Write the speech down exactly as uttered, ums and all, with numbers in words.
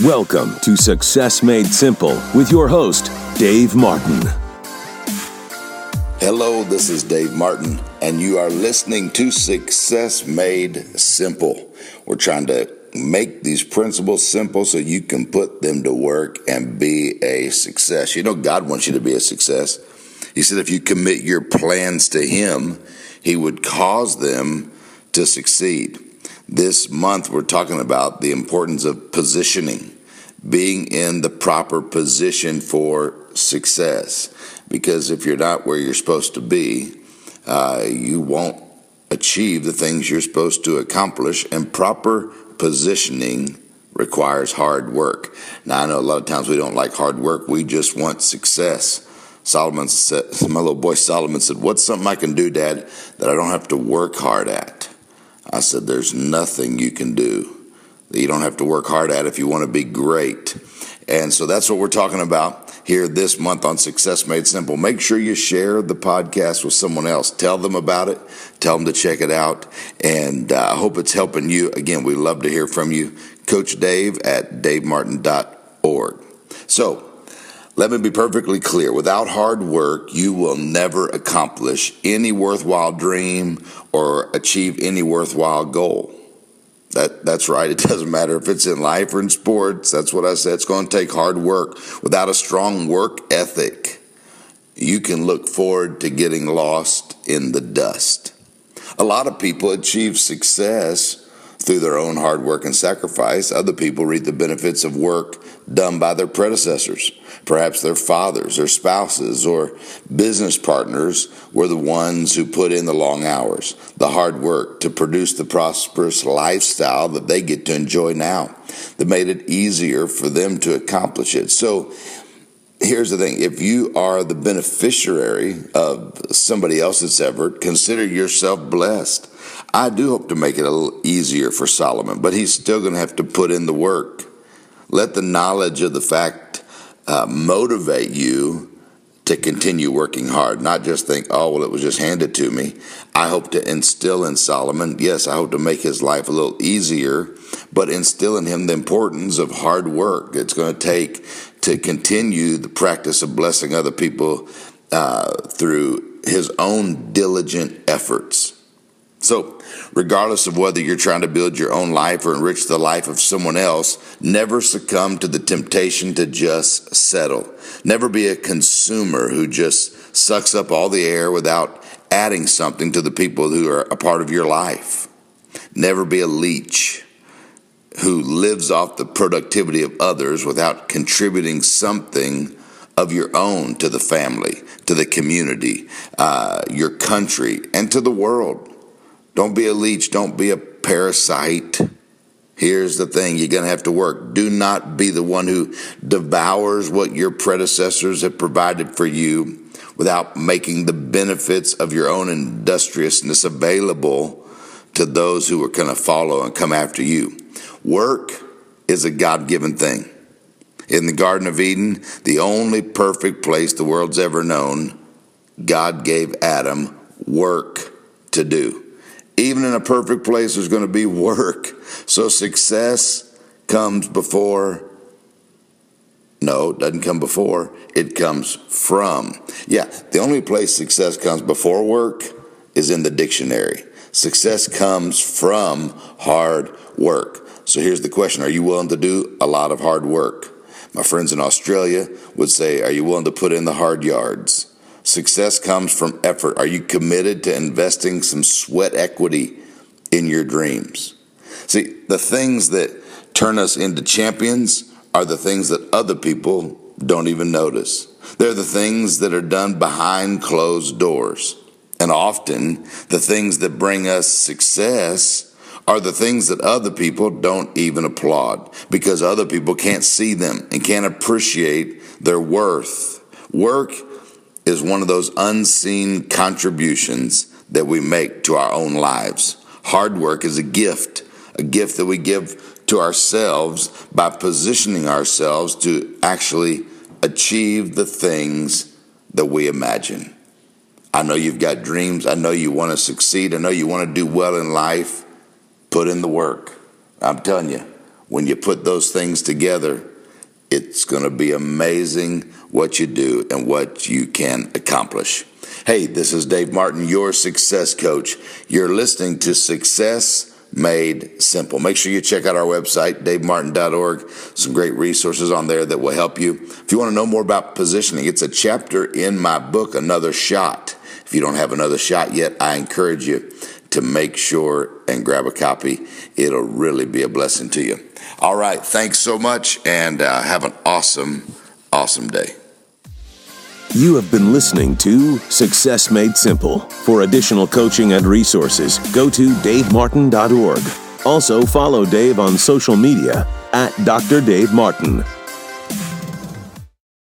Welcome to Success Made Simple with your host, Dave Martin. Hello, this is Dave Martin, and you are listening to Success Made Simple. We're trying to make these principles simple so you can put them to work and be a success. You know, God wants you to be a success. He said if you commit your plans to Him, He would cause them to succeed. This month, we're talking about the importance of positioning, being in the proper position for success. Because if you're not where you're supposed to be, uh, you won't achieve the things you're supposed to accomplish. And proper positioning requires hard work. Now, I know a lot of times we don't like hard work. We just want success. Solomon said, my little boy Solomon said, "What's something I can do, Dad, that I don't have to work hard at?" I said, "There's nothing you can do that you don't have to work hard at if you want to be great." And so that's what we're talking about here this month on Success Made Simple. Make sure you share the podcast with someone else. Tell them about it. Tell them to check it out. And uh, I hope it's helping you. Again, we love to hear from you. Coach Dave at dave martin dot org. So let me be perfectly clear. Without hard work, you will never accomplish any worthwhile dream or achieve any worthwhile goal. That That's right. It doesn't matter if it's in life or in sports. That's what I said. It's going to take hard work. Without a strong work ethic, you can look forward to getting lost in the dust. A lot of people achieve success through their own hard work and sacrifice. Other people reap the benefits of work done by their predecessors. Perhaps their fathers or spouses or business partners were the ones who put in the long hours, the hard work to produce the prosperous lifestyle that they get to enjoy now, that made it easier for them to accomplish it. So here's the thing. If you are the beneficiary of somebody else's effort, consider yourself blessed. I do hope to make it a little easier for Solomon, but he's still going to have to put in the work. Let the knowledge of the fact uh, motivate you to continue working hard, not just think, oh, well, it was just handed to me. I hope to instill in Solomon, yes, I hope to make his life a little easier, but instill in him the importance of hard work. It's going to take to continue the practice of blessing other people uh, through his own diligent efforts. So, regardless of whether you're trying to build your own life or enrich the life of someone else, never succumb to the temptation to just settle. Never be a consumer who just sucks up all the air without adding something to the people who are a part of your life. Never be a leech who lives off the productivity of others without contributing something of your own to the family, to the community, uh, your country, and to the world. Don't be a leech. Don't be a parasite. Here's the thing. You're going to have to work. Do not be the one who devours what your predecessors have provided for you without making the benefits of your own industriousness available to those who are going to follow and come after you. Work is a God-given thing. In the Garden of Eden, the only perfect place the world's ever known, God gave Adam work to do. Even in a perfect place, there's going to be work. So success comes before. No, it doesn't come before. It comes from. Yeah, the only place success comes before work is in the dictionary. Success comes from hard work. So here's the question. Are you willing to do a lot of hard work? My friends in Australia would say, are you willing to put in the hard yards? Success comes from effort. Are you committed to investing some sweat equity in your dreams? See, the things that turn us into champions are the things that other people don't even notice. They're the things that are done behind closed doors. And often, the things that bring us success are the things that other people don't even applaud because other people can't see them and can't appreciate their worth. Work is one of those unseen contributions that we make to our own lives. Hard work is a gift, a gift that we give to ourselves by positioning ourselves to actually achieve the things that we imagine. I know you've got dreams. I know you want to succeed. I know you want to do well in life. Put in the work. I'm telling you, when you put those things together, it's going to be amazing what you do and what you can accomplish. Hey, this is Dave Martin, your success coach. You're listening to Success Made Simple. Make sure you check out our website, dave martin dot org. Some great resources on there that will help you. If you want to know more about positioning, it's a chapter in my book, Another Shot. If you don't have another shot yet, I encourage you to make sure and grab a copy. It'll really be a blessing to you. All right, thanks so much, and uh, have an awesome, awesome day. You have been listening to Success Made Simple. For additional coaching and resources, go to dave martin dot org. Also, follow Dave on social media at Doctor Dave Martin.